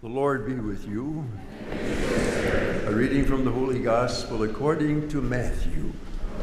The Lord be with you. A reading from the Holy Gospel according to Matthew.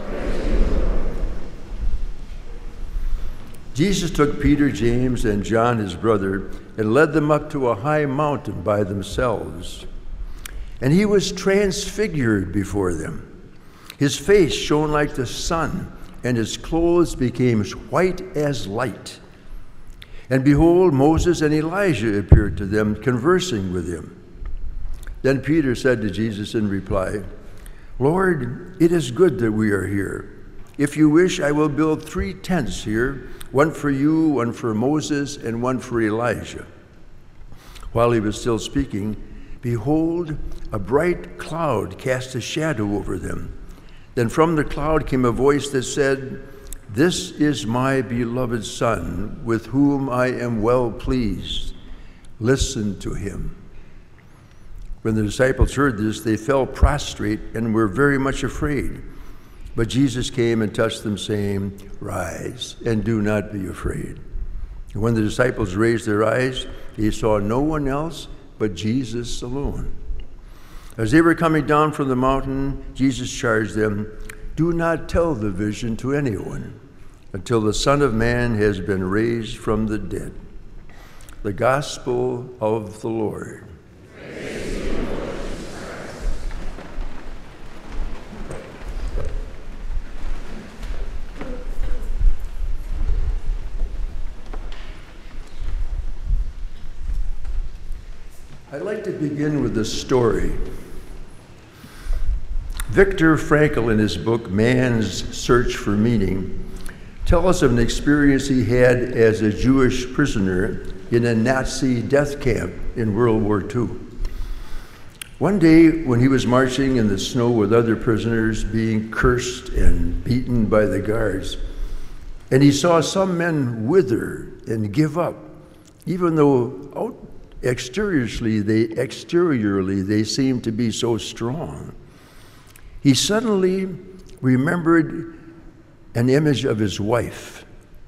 Jesus took Peter, James, and John, his brother, and led them up to a high mountain by themselves. And he was transfigured before them. His face shone like the sun, and his clothes became white as light. And behold, Moses and Elijah appeared to them, conversing with him. Then Peter said to Jesus in reply, "Lord, it is good that we are here. If you wish, I will build 3 tents here, one for you, one for Moses, and one for Elijah." While he was still speaking, behold, a bright cloud cast a shadow over them. Then from the cloud came a voice that said, "This is my beloved Son, with whom I am well pleased. Listen to him." When the disciples heard this, they fell prostrate and were very much afraid. But Jesus came and touched them, saying, "Rise, and do not be afraid." And when the disciples raised their eyes, they saw no one else but Jesus alone. As they were coming down from the mountain, Jesus charged them, "Do not tell the vision to anyone until the Son of Man has been raised from the dead." The Gospel of the Lord. Praise to you, Lord Christ. I'd like to begin with a story. Viktor Frankl, in his book, Man's Search for Meaning, tells us of an experience he had as a Jewish prisoner in a Nazi death camp in World War II. One day, when he was marching in the snow with other prisoners, being cursed and beaten by the guards, and he saw some men wither and give up, even though exteriorly they seemed to be so strong. He suddenly remembered an image of his wife.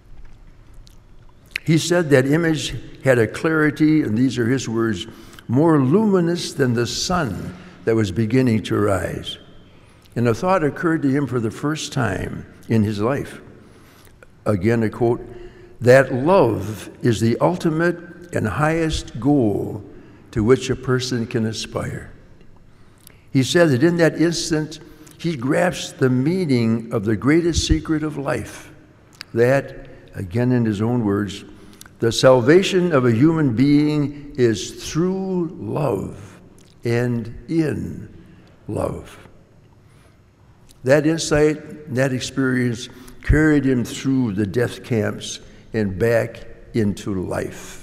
He said that image had a clarity, and these are his words, more luminous than the sun that was beginning to rise. And a thought occurred to him for the first time in his life. Again, a quote, that love is the ultimate and highest goal to which a person can aspire. He said that in that instant, he grasped the meaning of the greatest secret of life, that, again in his own words, the salvation of a human being is through love and in love. That insight, that experience carried him through the death camps and back into life.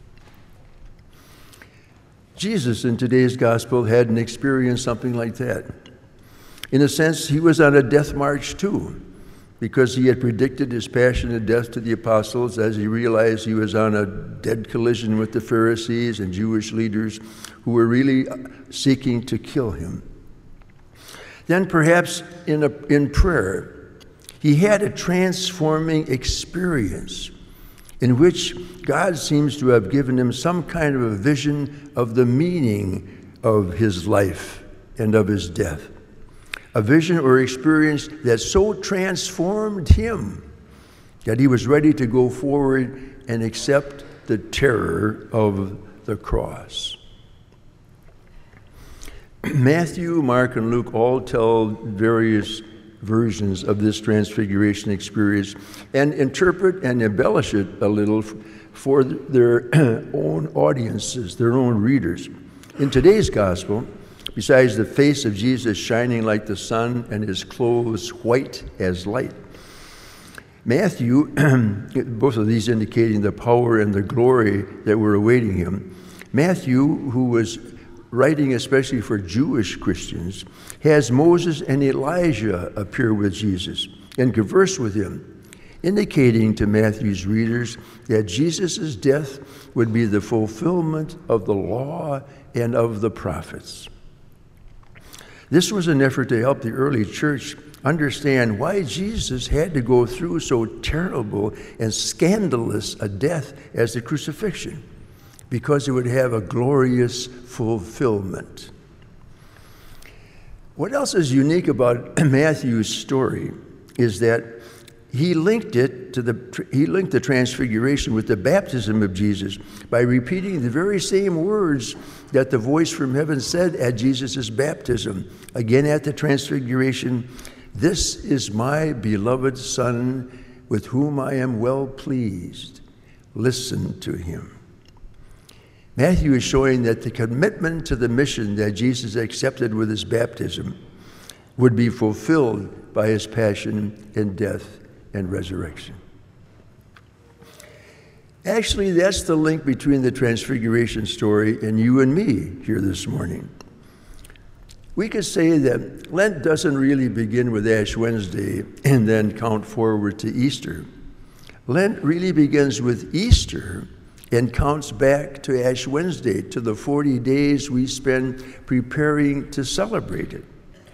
Jesus in today's gospel had an experience something like that. In a sense, he was on a death march too, because he had predicted his passion and death to the apostles as he realized he was on a dead collision with the Pharisees and Jewish leaders who were really seeking to kill him. Then perhaps in prayer, he had a transforming experience in which God seems to have given him some kind of a vision of the meaning of his life and of his death. A vision or experience that so transformed him that he was ready to go forward and accept the terror of the cross. Matthew, Mark, and Luke all tell various versions of this transfiguration experience and interpret and embellish it a little for their own audiences, their own readers. In today's gospel, besides the face of Jesus shining like the sun and his clothes white as light, Matthew, both of these indicating the power and the glory that were awaiting him, Matthew, who was writing especially for Jewish Christians, has Moses and Elijah appear with Jesus and converse with him, indicating to Matthew's readers that Jesus' death would be the fulfillment of the law and of the prophets. This was an effort to help the early church understand why Jesus had to go through so terrible and scandalous a death as the crucifixion. because it would have a glorious fulfillment. What else is unique about Matthew's story is that he linked the transfiguration with the baptism of Jesus by repeating the very same words that the voice from heaven said at Jesus' baptism. Again at the transfiguration, "This is my beloved Son, with whom I am well pleased. Listen to him." Matthew is showing that the commitment to the mission that Jesus accepted with his baptism would be fulfilled by his passion and death and resurrection. Actually, that's the link between the Transfiguration story and you and me here this morning. We could say that Lent doesn't really begin with Ash Wednesday and then count forward to Easter. Lent really begins with Easter and counts back to Ash Wednesday, to the 40 days we spend preparing to celebrate it.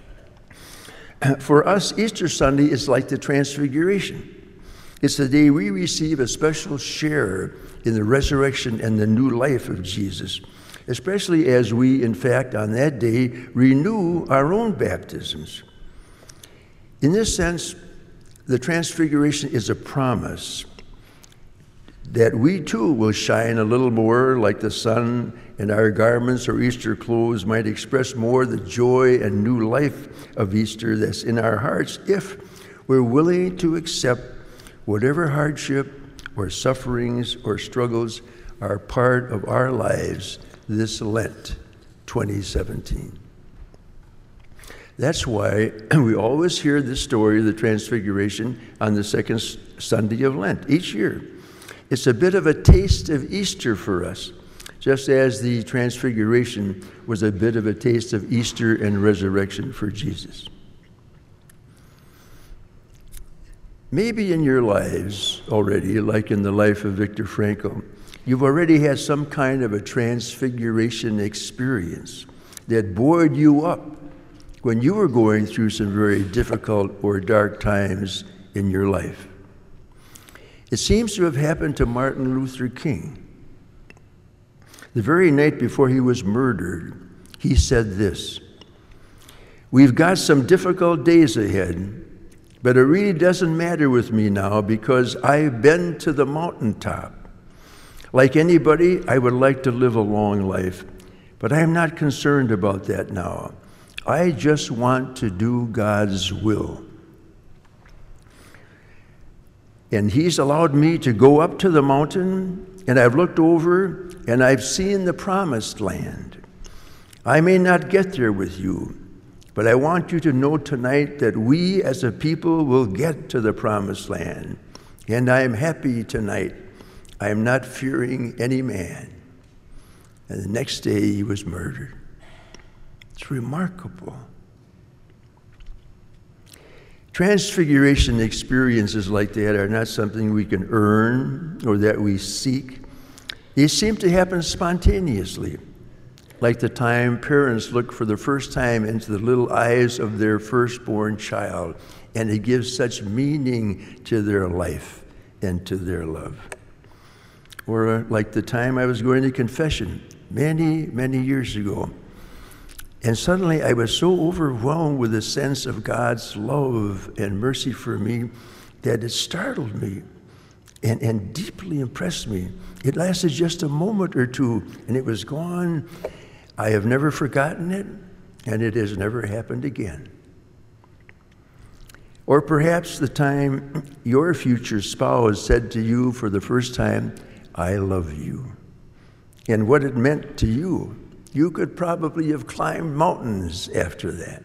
For us, Easter Sunday is like the Transfiguration. It's the day we receive a special share in the resurrection and the new life of Jesus, especially as we, in fact, on that day, renew our own baptisms. In this sense, the Transfiguration is a promise that we too will shine a little more like the sun, and our garments or Easter clothes might express more the joy and new life of Easter that's in our hearts if we're willing to accept whatever hardship or sufferings or struggles are part of our lives this Lent 2017. That's why we always hear the story of the Transfiguration on the second Sunday of Lent each year. It's a bit of a taste of Easter for us, just as the Transfiguration was a bit of a taste of Easter and resurrection for Jesus. Maybe in your lives already, like in the life of Viktor Frankl, you've already had some kind of a transfiguration experience that buoyed you up when you were going through some very difficult or dark times in your life. It seems to have happened to Martin Luther King. The very night before he was murdered, he said this: "We've got some difficult days ahead, but it really doesn't matter with me now because I've been to the mountaintop. Like anybody, I would like to live a long life, but I'm not concerned about that now. I just want to do God's will. And he's allowed me to go up to the mountain, and I've looked over, and I've seen the promised land. I may not get there with you, but I want you to know tonight that we as a people will get to the promised land. And I am happy tonight. I am not fearing any man." And the next day he was murdered. It's remarkable. Transfiguration experiences like that are not something we can earn or that we seek. They seem to happen spontaneously, like the time parents look for the first time into the little eyes of their firstborn child, and it gives such meaning to their life and to their love. Or like the time I was going to confession many, many years ago, and suddenly I was so overwhelmed with a sense of God's love and mercy for me that it startled me and deeply impressed me. It lasted just a moment or two, and it was gone. I have never forgotten it, and it has never happened again. Or perhaps the time your future spouse said to you for the first time, "I love you," and what it meant to you. You could probably have climbed mountains after that.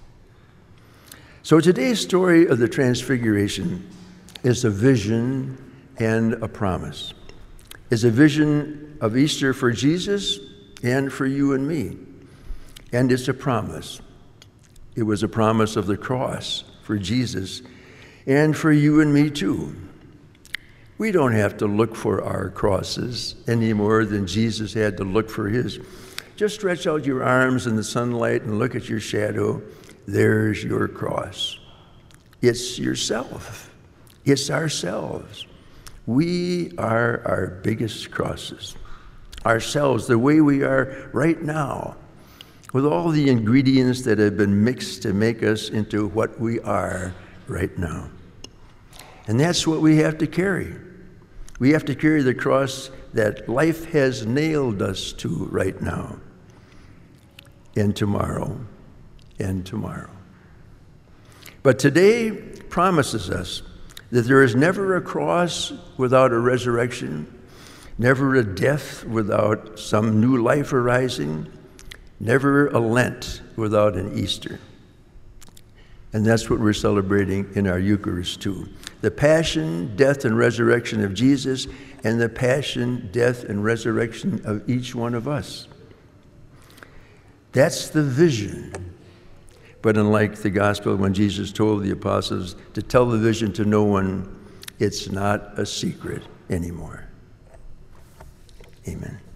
So today's story of the Transfiguration is a vision and a promise. It's a vision of Easter for Jesus and for you and me. And it's a promise. It was a promise of the cross for Jesus and for you and me too. We don't have to look for our crosses any more than Jesus had to look for his. Just stretch out your arms in the sunlight and look at your shadow. There's your cross. It's yourself. It's ourselves. We are our biggest crosses. ourselves the way we are right now, with all the ingredients that have been mixed to make us into what we are right now. And that's what we have to carry. We have to carry the cross that life has nailed us to right now, and tomorrow, and tomorrow. But today promises us that there is never a cross without a resurrection, never a death without some new life arising, never a Lent without an Easter. And that's what we're celebrating in our Eucharist too. The passion, death, and resurrection of Jesus, and the passion, death, and resurrection of each one of us. That's the vision. But unlike the gospel, when Jesus told the apostles to tell the vision to no one, it's not a secret anymore. Amen.